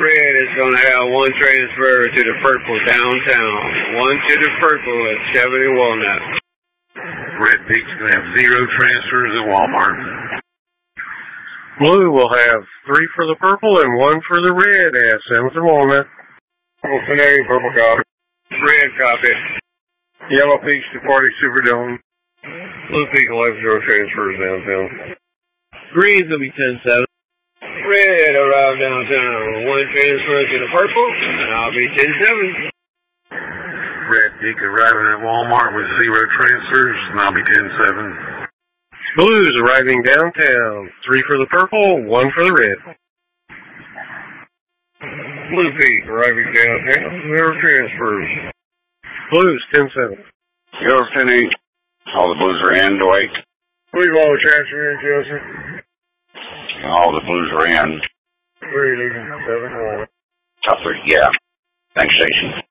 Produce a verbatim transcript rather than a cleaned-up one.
Red is going to have one transfer to the purple downtown. One to the purple at seventy Walnut. Red Peak's going to have zero transfers at Walmart. Blue will have three for the purple and one for the red at seventh and Walnut. Purple Canary, purple copy. Red copy. Yellow Peaks to Party Superdome. Blue Peak will have zero transfers downtown. Green's going to be ten seven. Red arrive downtown. One transfer to the purple, and I'll be ten seven. Red Peak arriving at Walmart with zero transfers, and I'll be ten seven. Blues arriving downtown. Three for the purple, one for the red. Blue Peak arriving downtown. Zero transfers. Blues ten seven. Yellow ten eight. All the Blues are in, Dwight. We've all transferred in, Joseph. All the Blues are in. We're leaving seven one. Top three, yeah. Thanks, Station.